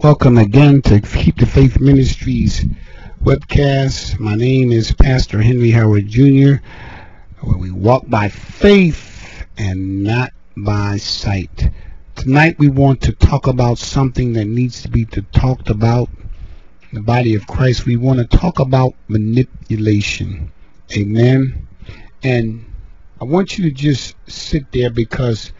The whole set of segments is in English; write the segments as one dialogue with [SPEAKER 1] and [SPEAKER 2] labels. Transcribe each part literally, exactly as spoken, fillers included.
[SPEAKER 1] Welcome again to Keep the Faith Ministries webcast. My name is Pastor Henry Howard Junior, where we walk by faith and not by sight. Tonight we want to talk about something that needs to be talked about in the body of Christ. We want to talk about manipulation. Amen. And I want you to just sit there, because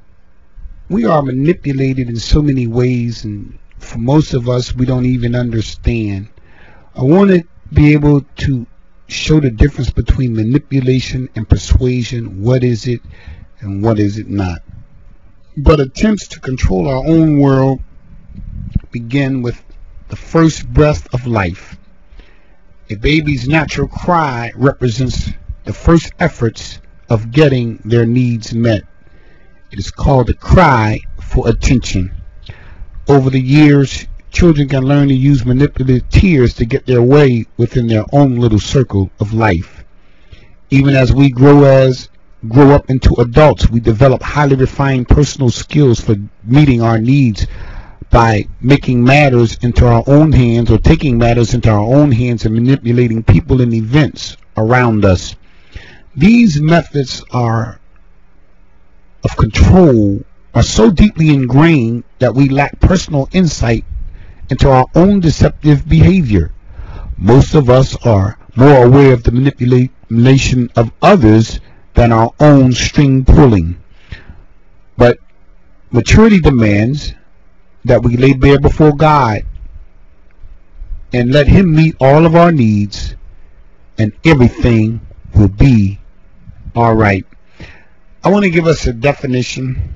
[SPEAKER 1] we are manipulated in so many ways, and for most of us, we don't even understand. I want to be able to show the difference between manipulation and persuasion. What is it and what is it not? But attempts to control our own world begin with the first breath of life. A baby's natural cry represents the first efforts of getting their needs met. It is called a cry for attention. Over the years, children can learn to use manipulative tears to get their way within their own little circle of life. Even as we grow as grow up into adults, we develop highly refined personal skills for meeting our needs by making matters into our own hands, or taking matters into our own hands and manipulating people and events around us. These methods are of control are so deeply ingrained that we lack personal insight into our own deceptive behavior. Most of us are more aware of the manipulation of others than our own string pulling. But maturity demands that we lay bare before God and let Him meet all of our needs, and everything will be all right. I want to give us a definition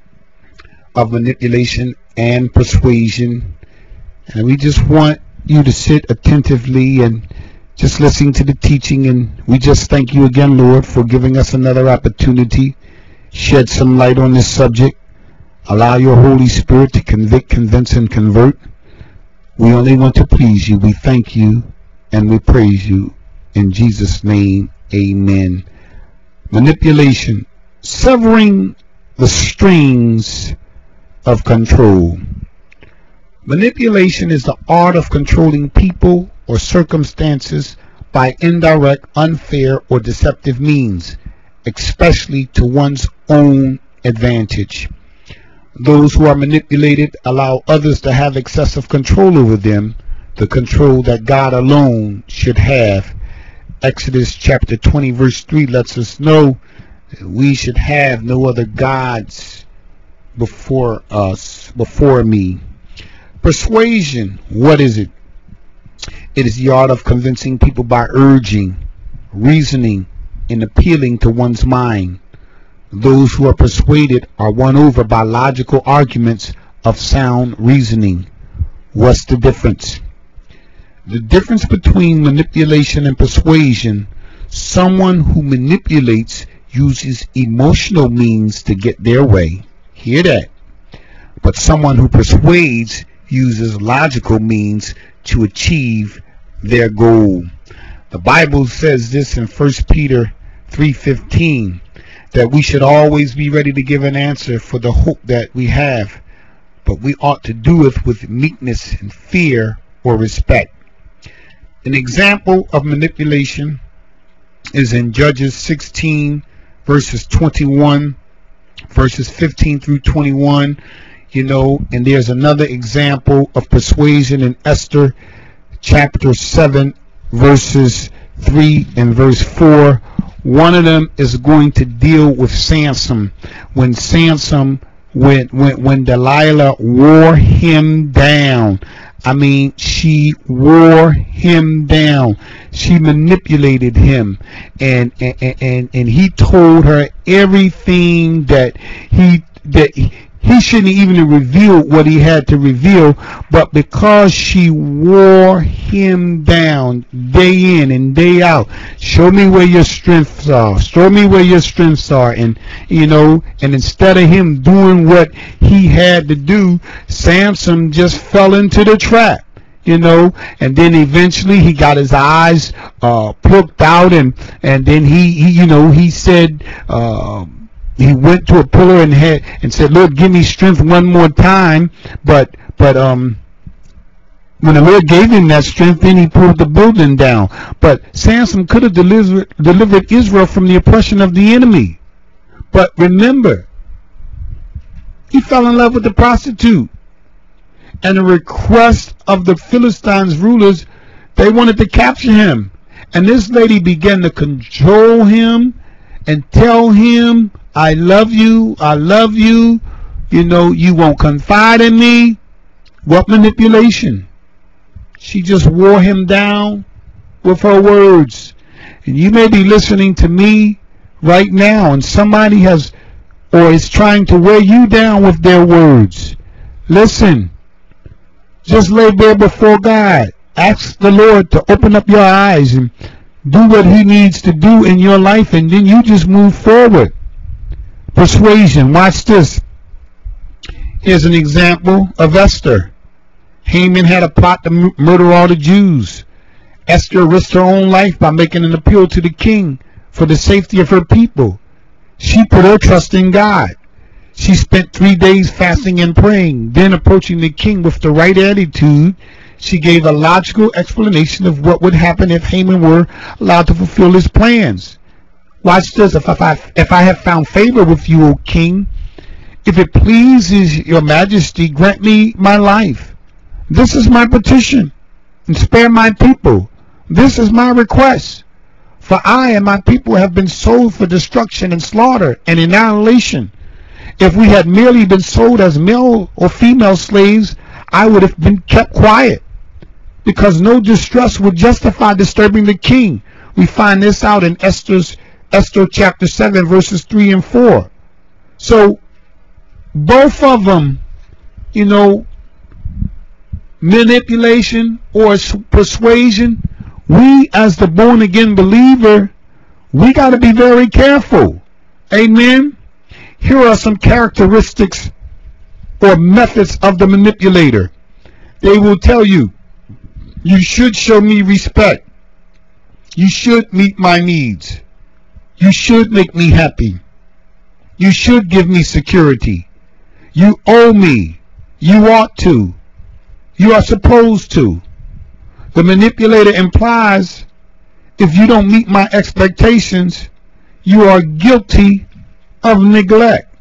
[SPEAKER 1] of manipulation and persuasion, and we just want you to sit attentively and just listen to the teaching. And we just thank you again, Lord, for giving us another opportunity. Shed some light on this subject. Allow your Holy Spirit to convict, convince, and convert. We only want to please you. We thank you and we praise you. In Jesus' name, amen. Manipulation. Severing the strings of control. Manipulation is the art of controlling people or circumstances by indirect, unfair, or deceptive means, especially to one's own advantage. Those who are manipulated allow others to have excessive control over them, the control that God alone should have. Exodus chapter twenty verse three lets us know that we should have no other gods before us, before me. Persuasion, what is it? It is the art of convincing people by urging, reasoning, and appealing to one's mind. Those who are persuaded are won over by logical arguments of sound reasoning. What's the difference? The difference between manipulation and persuasion: someone who manipulates uses emotional means to get their way. Hear that. But someone who persuades uses logical means to achieve their goal. The Bible says this in First Peter three fifteen, that we should always be ready to give an answer for the hope that we have, but we ought to do it with meekness and fear or respect. An example of manipulation is in Judges sixteen verses twenty-one, verses fifteen through twenty-one. You know, and there's another example of persuasion in Esther chapter seven verses three and verse four. One of them is going to deal with Samson. When Samson, when when when Delilah wore him down. I mean, she wore him down. She manipulated him, and and and, and he told her everything that he that he, he shouldn't even reveal what he had to reveal, but because she wore him down day in and day out, show me where your strengths are, show me where your strengths are, and you know, and instead of him doing what he had to do, Samson just fell into the trap, you know, and then eventually he got his eyes uh, plucked out, and and then he, he you know, he said, uh, he went to a pillar and had and said, Lord, give me strength one more time, but but um When the Lord gave him that strength, then he pulled the building down. But Samson could have delivered, delivered Israel from the oppression of the enemy. But remember, he fell in love with the prostitute. And the request of the Philistines rulers, they wanted to capture him. And this lady began to control him and tell him, I love you, I love you, you know, you won't confide in me. What manipulation? She just wore him down with her words. And you may be listening to me right now, and somebody has or is trying to wear you down with their words. Listen, just lay there before God. Ask the Lord to open up your eyes and do what he needs to do in your life, and then you just move forward. Persuasion. Watch this. Here's an example of Esther. Haman had a plot to m murder all the Jews. Esther risked her own life by making an appeal to the king for the safety of her people. She put her trust in God. She spent three days fasting and praying. Then, approaching the king with the right attitude, she gave a logical explanation of what would happen if Haman were allowed to fulfill his plans. Watch this. If I, if I have found favor with you, O king, if it pleases your majesty, grant me my life. This is my petition, and spare my people. This is my request. For I and my people have been sold for destruction and slaughter and annihilation. If we had merely been sold as male or female slaves, I would have been kept quiet, because no distress would justify disturbing the king. We find this out in Esther's Esther chapter seven, verses three and four. So both of them, you know, manipulation or persuasion, we as the born again believer, we got to be very careful. Amen. Here are some characteristics or methods of the manipulator. They will tell you, you should show me respect. You should meet my needs. You should make me happy. You should give me security. You owe me. You ought to. You are supposed to. The manipulator implies, if you don't meet my expectations, you are guilty of neglect.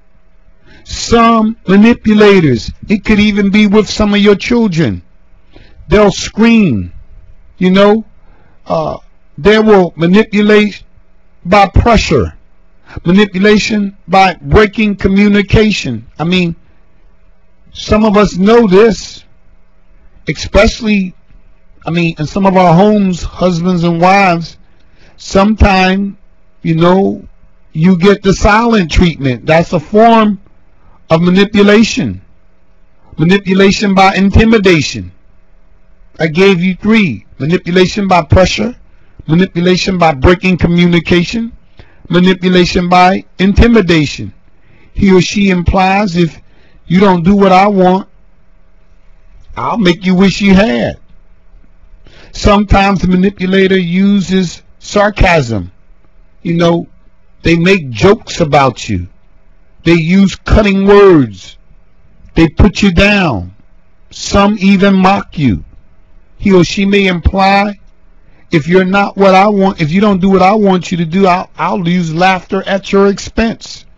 [SPEAKER 1] Some manipulators, it could even be with some of your children, they'll scream, you know, uh, they will manipulate by pressure, manipulation by breaking communication. I mean, some of us know this, especially, I mean, in some of our homes, husbands and wives, sometimes, you know, you get the silent treatment. That's a form of manipulation. Manipulation by intimidation. I gave you three. Manipulation by pressure, manipulation by breaking communication, manipulation by intimidation. He or she implies, if you don't do what I want, I'll make you wish you had. Sometimes the manipulator uses sarcasm. You know, they make jokes about you. They use cutting words. They put you down. Some even mock you. He or she may imply, if you're not what I want, if you don't do what I want you to do, I'll, I'll use laughter at your expense.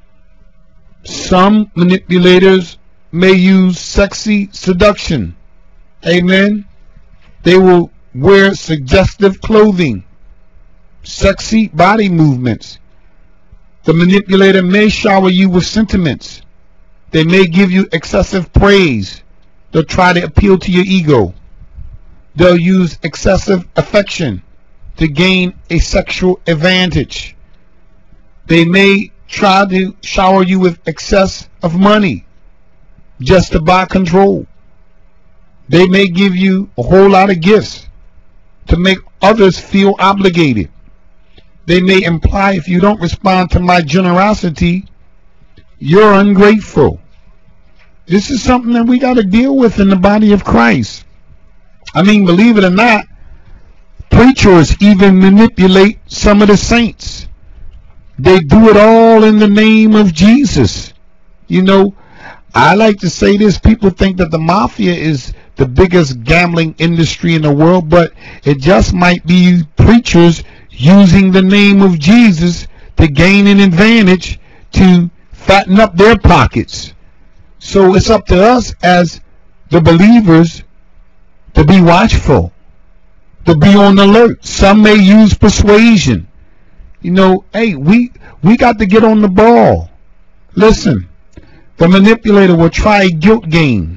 [SPEAKER 1] Some manipulators may use sexy seduction. Amen. They will wear suggestive clothing, sexy body movements. The manipulator may shower you with sentiments. They may give you excessive praise. They'll try to appeal to your ego. They'll use excessive affection to gain a sexual advantage. They may try to shower you with excess of money just to buy control. They may give you a whole lot of gifts to make others feel obligated. They may imply, if you don't respond to my generosity, you're ungrateful. This is something that we got to deal with in the body of Christ. I mean, believe it or not, preachers even manipulate some of the saints. They do it all in the name of Jesus. You know, I like to say this. People think that the mafia is the biggest gambling industry in the world, but it just might be preachers using the name of Jesus to gain an advantage to fatten up their pockets. So it's up to us as the believers to be watchful, to be on alert. Some may use persuasion. You know, hey, we we got to get on the ball. Listen, the manipulator will try a guilt game.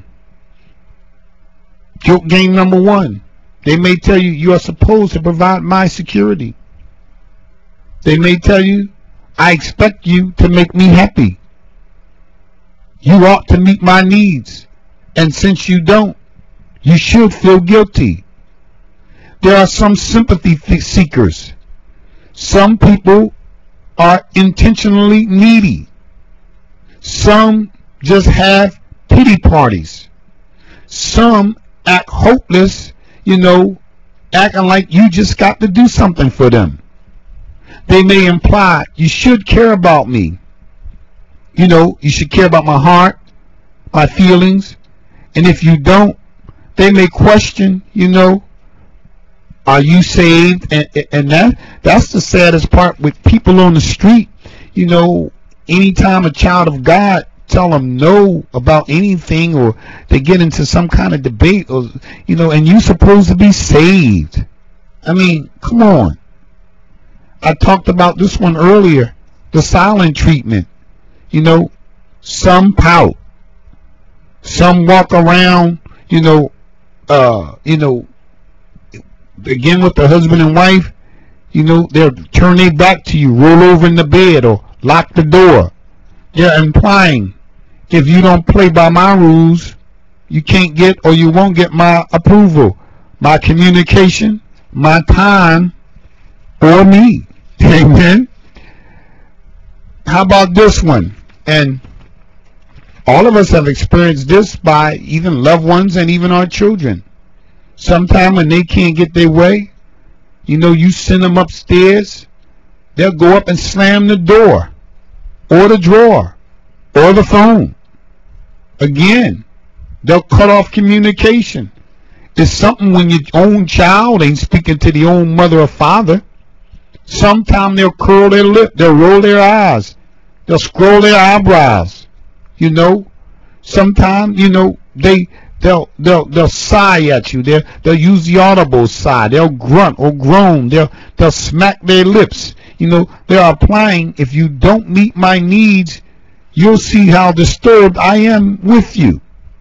[SPEAKER 1] Guilt game number one. They may tell you, you are supposed to provide my security. They may tell you, I expect you to make me happy. You ought to meet my needs. And since you don't, you should feel guilty. There are some sympathy seekers. Some people are intentionally needy. Some just have pity parties. Some act hopeless, you know, acting like you just got to do something for them. They may imply, you should care about me. You know, you should care about my heart, my feelings. And if you don't, they may question, you know, are you saved? And, and that that's the saddest part with people on the street. You know, anytime a child of God tell them no about anything, or they get into some kind of debate, or, you know, and you're supposed to be saved. I mean, come on. I talked about this one earlier, the silent treatment. You know, some pout. Some walk around, you know, uh, you know, again with the husband and wife, you know, they'll turn their back to you, roll over in the bed, or lock the door. They're implying, if you don't play by my rules, you can't get, or you won't get my approval, my communication, my time, or me. Amen. How about this one? And all of us have experienced this by even loved ones and even our children. Sometime when they can't get their way, you know, you send them upstairs, they'll go up and slam the door, or the drawer, or the phone. Again, they'll cut off communication. It's something when your own child ain't speaking to the own mother or father. Sometimes they'll curl their lip, they'll roll their eyes, they'll scroll their eyebrows. You know, sometimes, you know, they they'll they'll they'll sigh at you. They'll they'll use the audible sigh. They'll grunt or groan. They'll they'll smack their lips. You know, they're applying, if you don't meet my needs, you'll see how disturbed I am with you.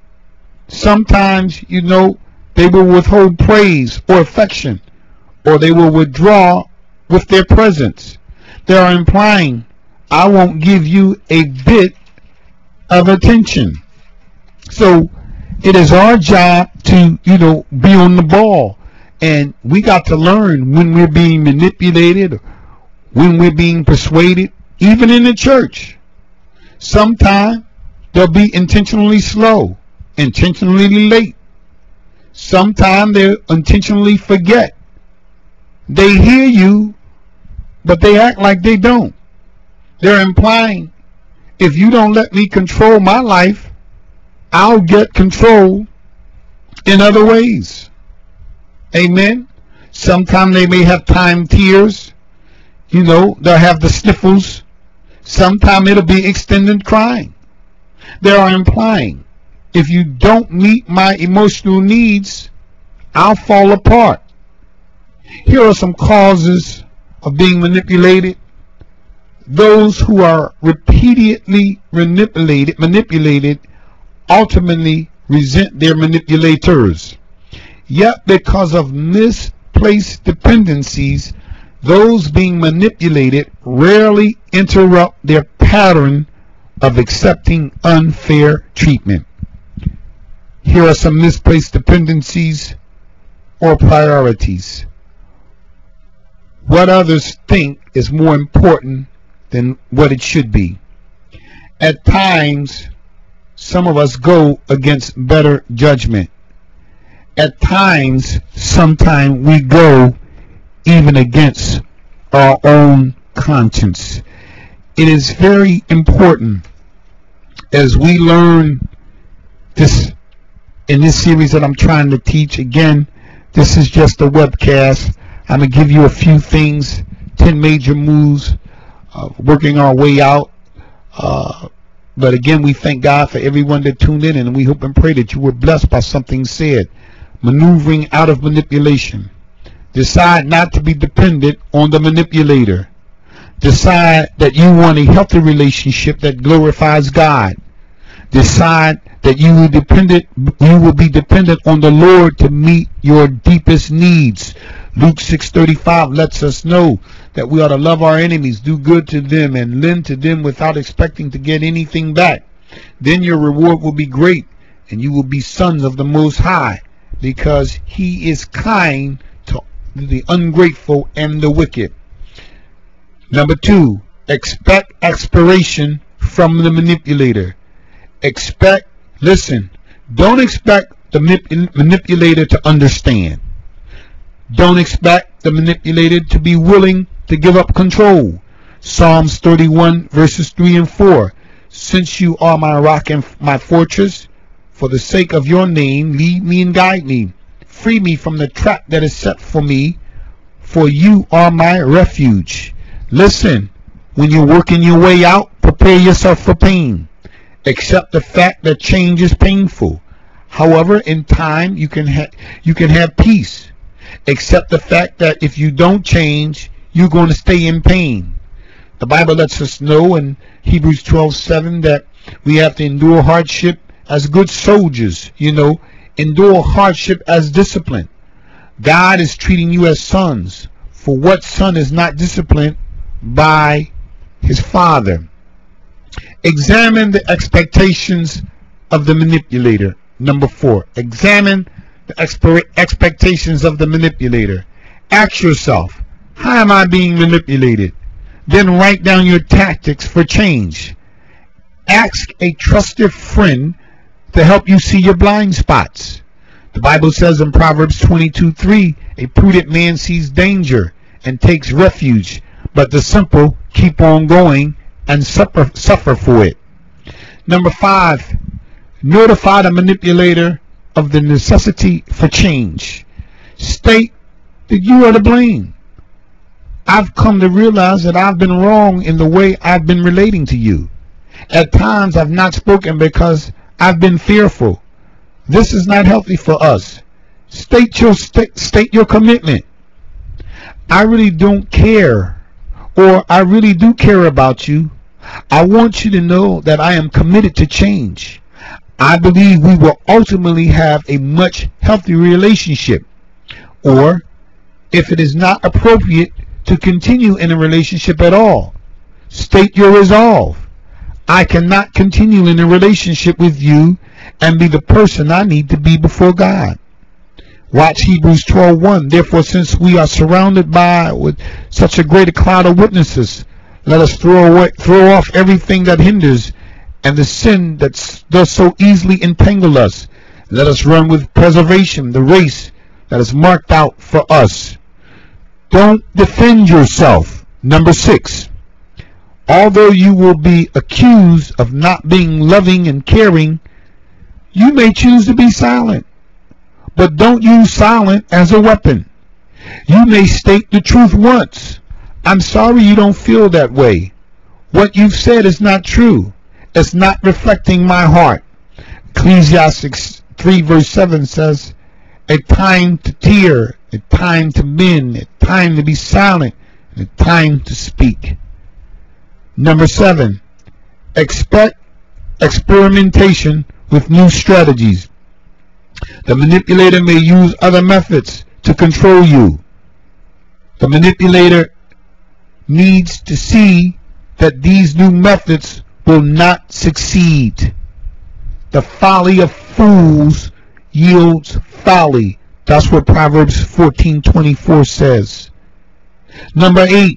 [SPEAKER 1] Sometimes, you know, they will withhold praise or affection, or they will withdraw with their presence. They are implying, I won't give you a bit of attention. So it is our job to, you know, be on the ball. And we got to learn when we're being manipulated, when we're being persuaded, even in the church. Sometimes they'll be intentionally slow, intentionally late. Sometimes they'll intentionally forget. They hear you, but they act like they don't. They're implying, if you don't let me control my life, I'll get control in other ways. Amen. Sometimes they may have time tears. You know, they'll have the sniffles. Sometimes it'll be extended crying. They are implying, if you don't meet my emotional needs, I'll fall apart. Here are some causes of being manipulated. Those who are repeatedly manipulated, manipulated ultimately resent their manipulators. Yet because of misplaced dependencies, those being manipulated rarely interrupt their pattern of accepting unfair treatment. Here are some misplaced dependencies or priorities. What others think is more important than what it should be. At times, some of us go against better judgment. At times, sometimes we go even against our own conscience. It is very important as we learn this in this series that I'm trying to teach. Again, this is just a webcast. I'm going to give you a few things, ten major moves, uh, working our way out. Uh, but again, we thank God for everyone that tuned in, and we hope and pray that you were blessed by something said. Maneuvering out of manipulation. Decide not to be dependent on the manipulator. Decide that you want a healthy relationship that glorifies God. Decide that you will dependent you will be dependent on the Lord to meet your deepest needs. Luke six thirty-five lets us know that we ought to love our enemies, do good to them, and lend to them without expecting to get anything back. Then your reward will be great, and you will be sons of the Most High, because He is kind to the ungrateful and the wicked. Number two, expect expiration from the manipulator. Expect, listen, don't expect the manip manipulator to understand. Don't expect the manipulator to be willing to give up control. Psalms thirty-one verses three and four. Since you are my rock and my fortress, for the sake of your name, lead me and guide me. Free me from the trap that is set for me, for you are my refuge. Listen, when you're working your way out, prepare yourself for pain. Accept the fact that change is painful. However, in time, you can, ha you can have peace. Accept the fact that if you don't change, you're going to stay in pain. The Bible lets us know in Hebrews twelve seven that we have to endure hardship as good soldiers. You know, endure hardship as discipline. God is treating you as sons. For what son is not disciplined by his father? Examine the expectations of the manipulator. Number four, examine the expectations of the manipulator. Ask yourself, how am I being manipulated? Then write down your tactics for change. Ask a trusted friend to help you see your blind spots. The Bible says in Proverbs twenty-two three, a prudent man sees danger and takes refuge, but the simple keep on going and suffer, suffer for it. Number five, notify the manipulator of the necessity for change. State that you are to blame. I've come to realize that I've been wrong in the way I've been relating to you. At times I've not spoken because I've been fearful. This is not healthy for us. State your st state your commitment. I really don't care, or I really do care about you. I want you to know that I am committed to change. I believe we will ultimately have a much healthier relationship. Or, if it is not appropriate to continue in a relationship at all, state your resolve. I cannot continue in a relationship with you and be the person I need to be before God. Watch Hebrews twelve one. Therefore, since we are surrounded by with such a great a cloud of witnesses, let us throw away, throw off everything that hinders and the sin that does so easily entangle us. Let us run with preservation the race that is marked out for us. Don't defend yourself. Number six. Although you will be accused of not being loving and caring, you may choose to be silent. But don't use silence as a weapon. You may state the truth once. I'm sorry you don't feel that way. What you've said is not true. It's not reflecting my heart. Ecclesiastes three verse seven says, a time to tear, a time to mend, a time to be silent, and a time to speak. Number seven, expect experimentation with new strategies. The manipulator may use other methods to control you. The manipulator needs to see that these new methods will not succeed. The folly of fools yields folly. That's what Proverbs fourteen twenty-four says. Number eight,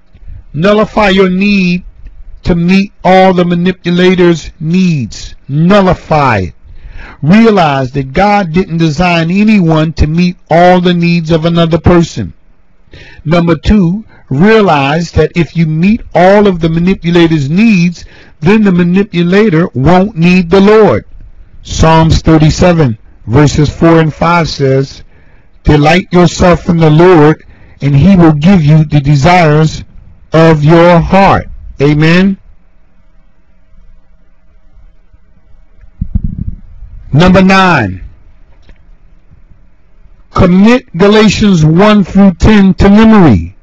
[SPEAKER 1] nullify your need to meet all the manipulator's needs. Nullify it. Realize that God didn't design anyone to meet all the needs of another person. Number two, realize that if you meet all of the manipulator's needs, then the manipulator won't need the Lord. Psalms thirty-seven Verses four and five says, delight yourself in the Lord, and he will give you the desires of your heart. Amen. Number nine. Commit Galatians one through ten to memory.